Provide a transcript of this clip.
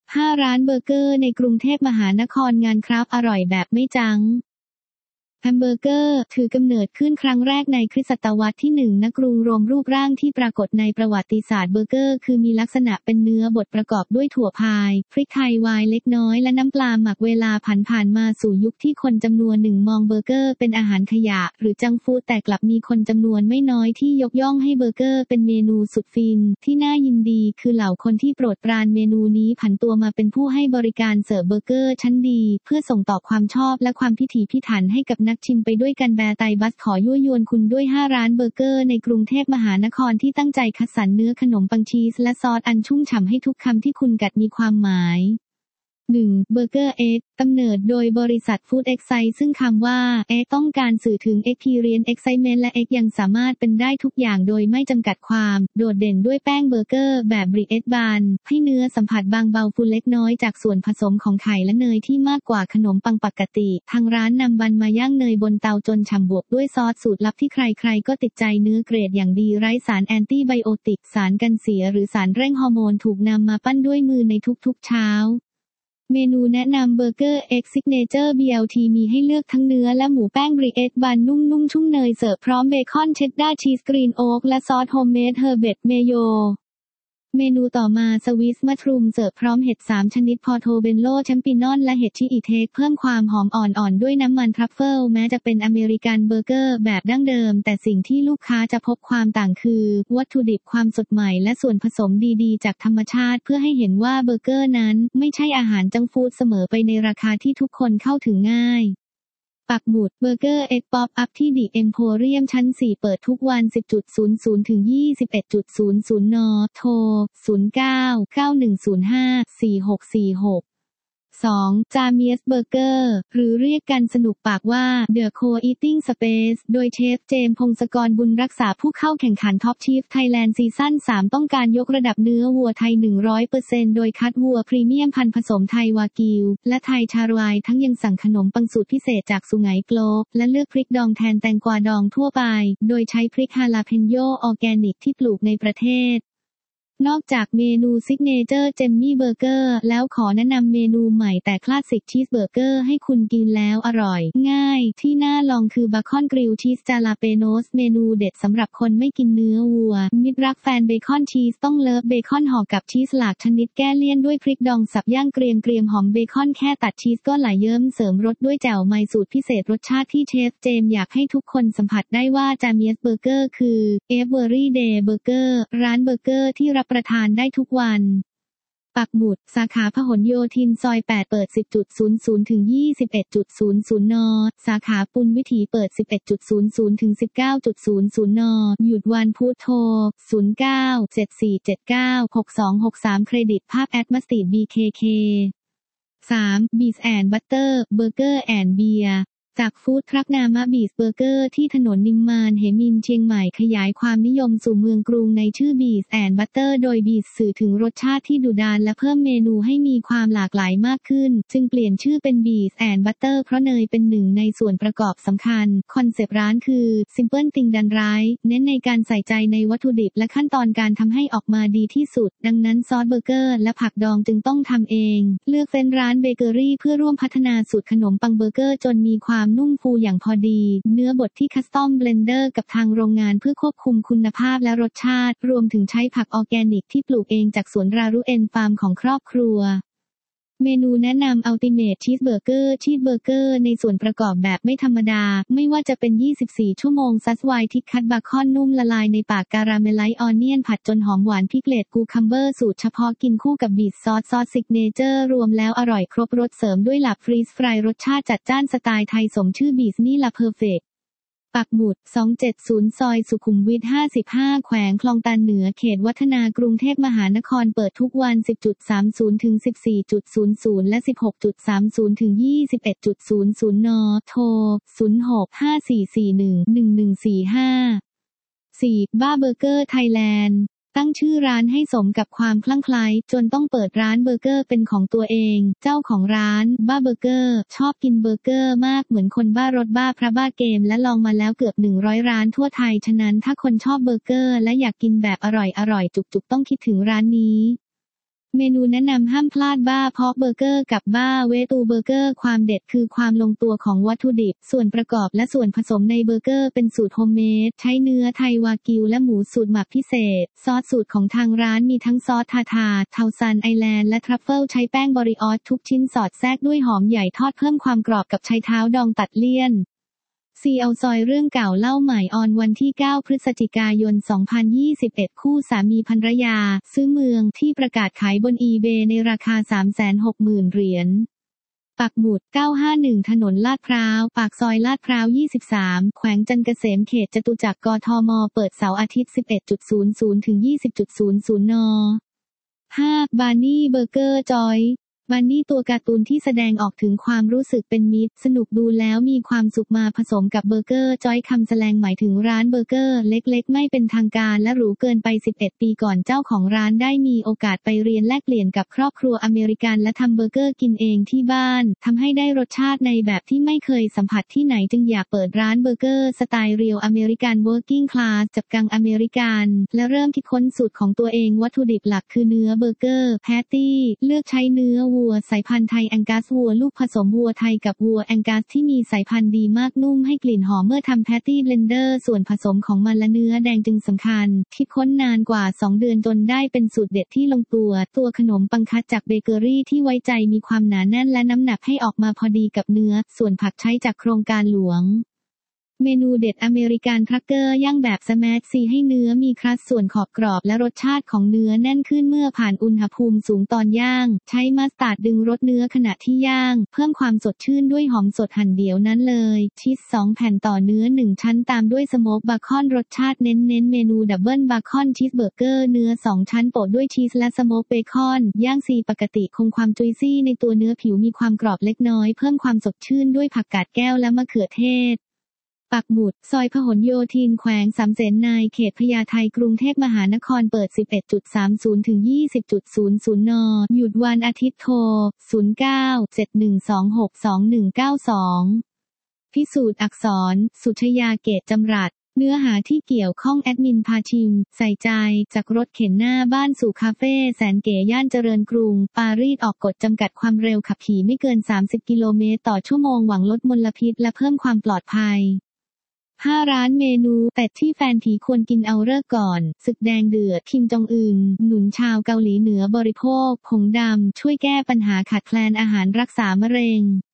5 ร้านเบอร์เกอร์ในกรุงเทพมหานครงานครับอร่อยแบบไม่จังแฮมเบอร์เกอร์ถือกำเนิดขึ้นครั้งแรกในคริสตศตวรรษที่1ณกรุงโรมรูปร่างที่ปรากฏในประวัติศาสตร์เบอร์เกอร์คือมีลักษณะเป็นเนื้อบดประกอบด้วยถั่วพายพริกไทยไวน์เล็กน้อยและน้ำปลาหมักเวลาผ่านมาสู่ยุคที่คนจำนวนหนึ่งมองเบอร์เกอร์เป็นอาหารขยะหรือจังก์ฟู้ดแต่กลับมีคนจำนวนไม่น้อยที่ยกย่องให้เบอร์เกอร์เป็นเมนูสุดฟินที่น่ายินดีคือเหล่าคนที่โปรดปรานเมนูนี้ผันตัวมาเป็นผู้ให้บริการเสิร์ฟเบอร์เกอร์ชั้นดีเพื่อส่งต่อความชอบและความพิถีพิถันให้กับนักชิมไปด้วยกันแบร์ไตบัสขอยั่วยวนคุณด้วย5ร้านเบอร์เกอร์ในกรุงเทพมหานครที่ตั้งใจคัดสรรเนื้อขนมปังชีสและซอสอันชุ่มฉ่ำให้ทุกคำที่คุณกัดมีความหมาย 1. เบอร์เกอร์เอ็กกำเนิดโดยบริษัทฟู้ดเอ็กไซซึ่งคำว่าเอ็กต้องการสื่อถึง Experience Excitement และเอ็กยังสามารถเป็นได้ทุกอย่างโดยไม่จำกัดความโดดเด่นด้วยแป้งเบอร์เกอร์แบบบริเอทบันให้เนื้อสัมผัสบางเบาฟูเล็กน้อยจากส่วนผสมของไข่และเนยที่มากกว่าขนมปังปกติทางร้านนำบันมาย่างเนยบนเตาจนฉ่ำบวกด้วยซอสสูตรลับที่ใครๆก็ติดใจเนื้อเกรดอย่างดีไร้สารแอนตี้ไบโอติกสารกันเสียหรือสารเร่งฮอร์โมนถูกนำมาปั้นด้วยมือในทุกๆเช้าเมนูแนะนำเบอร์เกอร์เอ็กซิกเนเจอร์ BLT มีให้เลือกทั้งเนื้อและหมูแป้งบริเอทบันนุ่มๆชุ่มเนยเสิร์ฟพร้อมเบคอนเชดดาร์ชีสกรีนโอ๊กและซอสโฮมเมดเฮอร์เบตเมโยเมนูต่อมาสวิสมัชรูมเสิร์ฟพร้อมเห็ด3ชนิดพอโทเบนโลแชมปินอนและเห็ดชิอิเทคเพิ่มความหอมอ่อนๆด้วยน้ำมันทรัฟเฟิลแม้จะเป็นอเมริกันเบอร์เกอร์แบบดั้งเดิมแต่สิ่งที่ลูกค้าจะพบความต่างคือวัตถุดิบความสดใหม่และส่วนผสมดีๆจากธรรมชาติเพื่อให้เห็นว่าเบอร์เกอร์นั้นไม่ใช่อาหารจังก์ฟู้ดเสมอไปในราคาที่ทุกคนเข้าถึงง่ายปักหมุดเบอร์เกอร์เอ็กป๊อปอัพที่ดิเอ็มโพเรียมชั้น4เปิดทุกวัน 10.00 ถึง 21.00 น.โทร 0991054646 2. จาเมียสเบอร์เกอร์หรือเรียกกันสนุกปากว่า The Co-eating Space โดยเชฟเจมส์พงศกรบุญรักษาผู้เข้าแข่งขันท็อปชีฟไทยแลนด์ซีซั่น3ต้องการยกระดับเนื้อวัวไทย 100% โดยคัดวัวพรีเมียมพันธุ์ผสมไทยวากิวและไทยชาร์วายทั้งยังสั่งขนมปังสูตรพิเศษจากสุไหงโกลกและเลือกพริกดองแทนแตงกวาดองทั่วไปโดยใช้พริกฮาลาเพนโยออร์แกนิกที่ปลูกในประเทศนอกจากเมนูซิกเนเจอร์เจมมี่เบอร์เกอร์แล้วขอแนะนำเมนูใหม่แต่คลาสสิกชีสเบอร์เกอร์ให้คุณกินแล้วอร่อยง่ายที่น่าลองคือบาคอนกริลชีสจาลาเปโนสเมนูเด็ดสำหรับคนไม่กินเนื้อวัวมิตรรักแฟนเบคอนชีสต้องเลิฟเบคอนห่อกับชีสหลากชนิดแก้เลี่ยนด้วยพริกดองสับย่างเกรียมหอมเบคอนแค่ตัดชีสก็ไหลเยิ้มเสริมรสด้วยแจ่วไมสูตรพิเศษรสชาติที่เชฟเจมอยากให้ทุกคนสัมผัสได้ว่าจาเมียสเบอร์เกอร์คือEveryday Burgerร้านเบอร์เกอร์ที่รับประทานได้ทุกวันปักหมุดสาขาพหลโยธินซอย8เปิด 10.00 ถึง 21.00 น.สาขาปุณณวิถีเปิด 11.00 ถึง 19.00 น.หยุดวันพุธโทร 0974796263 เครดิตภาพแอดมัสติด BKK 3. Bees and Butter Burger and Beerจากฟู้ดทรัคนามะบีสเบอร์เกอร์ที่ถนนนิมมานเหมินเชียงใหม่ขยายความนิยมสู่เมืองกรุงในชื่อบีสแอนด์บัตเตอร์โดยบีสสื่อถึงรสชาติที่ดุดาลและเพิ่มเมนูให้มีความหลากหลายมากขึ้นจึงเปลี่ยนชื่อเป็นบีสแอนด์บัตเตอร์เพราะเนยเป็นหนึ่งในส่วนประกอบสำคัญคอนเซปต์ร้านคือ Simple Thing Done Right เน้นในการใส่ใจในวัตถุดิบและขั้นตอนการทำให้ออกมาดีที่สุดดังนั้นซอสเบอร์เกอร์และผักดองจึงต้องทำเองเลือกเป็นร้านเบเกอรี่เพื่อร่วมพัฒนาสูตรขนมปังเบอร์เกอร์จนมีความนุ่มฟูอย่างพอดีเนื้อบดที่คัสตอมเบลนเดอร์กับทางโรงงานเพื่อควบคุมคุณภาพและรสชาติรวมถึงใช้ผักออร์แกนิกที่ปลูกเองจากสวนรารุเอนฟาร์มของครอบครัวเมนูแนะนำอัลติเมทชีสเบอร์เกอร์ในส่วนประกอบแบบไม่ธรรมดาไม่ว่าจะเป็น24ชั่วโมงซัสไวทิกคัตบาคอนนุ่มละลายในปากการาเมลไลซ์ออนเนียนผัดจนหอมหวานพิกเลตกูคัมเบอร์สูตรเฉพาะกินคู่กับบีทซอสซิกเนเจอร์รวมแล้วอร่อยครบรสเสริมด้วยหลับฟรีสฟรายรสชาติจัดจ้านสไตล์ไทยสมชื่อบีสนี่ละเพอร์เฟกต์ปักหมุด270ซอยสุขุมวิท55แขวงคลองตันเหนือเขตวัฒนากรุงเทพมหานครเปิดทุกวัน 10.30 ถึง 14.00 และ 16.30 ถึง 21.00 น.โทร 0654411145 4. บ้าเบอร์เกอร์ไทยแลนด์ตั้งชื่อร้านให้สมกับความคลั่งไคล้จนต้องเปิดร้านเบอร์เกอร์เป็นของตัวเองเจ้าของร้านบ้าเบอร์เกอร์ชอบกินเบอร์เกอร์มากเหมือนคนบ้ารถบ้าพระบ้าเกมและลองมาแล้วเกือบ100ร้านทั่วไทยฉะนั้นถ้าคนชอบเบอร์เกอร์และอยากกินแบบอร่อยจุกๆต้องคิดถึงร้านนี้เมนูแนะนำห้ามพลาดบ้าพอกเบอร์เกอร์กับบ้าเวตูเบอร์เกอร์ความเด็ดคือความลงตัวของวัตถุดิบส่วนประกอบและส่วนผสมในเบอร์เกอร์เป็นสูตรโฮมเมดใช้เนื้อไทยวากิวและหมูสูตรหมักพิเศษซอสสูตรของทางร้านมีทั้งซอสทาเทาซันไอแลนด์และทรัฟเฟิลใช้แป้งบริออสทุกชิ้นสอดแทรกด้วยหอมใหญ่ทอดเพิ่มความกรอบกับไชเท้าดองตัดเลี่ยนซีเอาซอยเรื่องเก่าเล่าใหม่ออนวันที่ 9 พฤศจิกายน 2021 คู่สามีภรรยาซื้อเมืองที่ประกาศขายบนอีเบในราคา 360,000 เหรียญปักหมุด 951 ถนนลาดพร้าวปากซอยลาดพร้าว 23 แขวงจันทร์เกษมเขตจตุจักรกทมเปิดเสาร์อาทิตย์ 11.00 ถึง 20.00 น. 5. บาร์นี่เบอร์เกอร์จอยบาร์นี่ตัวการ์ตูนที่แสดงออกถึงความรู้สึกเป็นมิตรสนุกดูแล้วมีความสุขมาผสมกับเบอร์เกอร์จอยคำแสดงหมายถึงร้านเบอร์เกอร์เล็กๆไม่เป็นทางการและหรูเกินไป11 ปีก่อนเจ้าของร้านได้มีโอกาสไปเรียนแลกเปลี่ยนกับครอบครัวอเมริกันและทำเบอร์เกอร์กินเองที่บ้านทำให้ได้รสชาติในแบบที่ไม่เคยสัมผัสที่ไหนจึงอยากเปิดร้านเบอร์เกอร์สไตล์เรียลอเมริกันเวิร์กิ้งคลาสจับกังอเมริกันและเริ่มคิดค้นสูตรของตัวเองวัตถุดิบหลักคือเนื้อเบอร์เกอร์แพตตี้เลือกใช้เนื้อวัวสายพันธุ์ไทยแองกัสวัวลูกผสมวัวไทยกับวัวแองกัสที่มีสายพันธุ์ดีมากนุ่มให้กลิ่นหอมเมื่อทำแพตตี้เบลนเดอร์ส่วนผสมของมันและเนื้อแดงจึงสำคัญคิดค้นนานกว่า2 เดือนจนได้เป็นสูตรเด็ดที่ลงตัวขนมปังคัดจากเบเกอรี่ที่ไว้ใจมีความหนาแน่นและน้ำหนักให้ออกมาพอดีกับเนื้อส่วนผักใช้จากโครงการหลวงเมนูเด็ดอเมริกันทรัคเกอร์ย่างแบบสแมชซีให้เนื้อมีครัสส่วนขอบกรอบและรสชาติของเนื้อแน่นขึ้นเมื่อผ่านอุณหภูมิสูงตอนย่างใช้มัสตาร์ดดึงรสเนื้อขณะที่ย่างเพิ่มความสดชื่นด้วยหอมสดหั่นเดี่ยวนั้นเลยชีส2 แผ่นต่อเนื้อ1 ชั้นตามด้วยสโมกบาคอนรสชาติเน้นเมนูดับเบิลบาคอนชีสเบอร์เกอร์เนื้อ2 ชั้นโปะด้วยชีสและสโมกเบคอนย่างซีปกติคงความจุยซี่ในตัวเนื้อผิวมีความกรอบเล็กน้อยเพิ่มความสดชื่นด้วยผักกาดแก้วและมะเขือเทศปักหมุดซอยพหลโยธินแขวงสามเสนในเขตพญาไทกรุงเทพมหานครเปิด 11.30 ถึง 20.00 น. หยุดวันอาทิตย์โทร 0971262192 พิสูจน์อักษรสุชยาเกตจำรัดเนื้อหาที่เกี่ยวข้องแอดมินพาชิมใส่ใจจากรถเข็นหน้าบ้านสู่คาเฟ่แสนเก๋ย่านเจริญกรุงปารีสออกกฎจำกัดความเร็วขับขี่ไม่เกิน30 กิโลเมตรต่อชั่วโมงหวังลดมลพิษและเพิ่มความปลอดภัย5 ร้านเมนูเป็ดที่แฟนผีควรกินเอาเลิกก่อนศึกแดงเดือดคิมจองอึนหนุนชาวเกาหลีเหนือบริโภคผงดำช่วยแก้ปัญหาขาดแคลนอาหารรักษามะเร็ง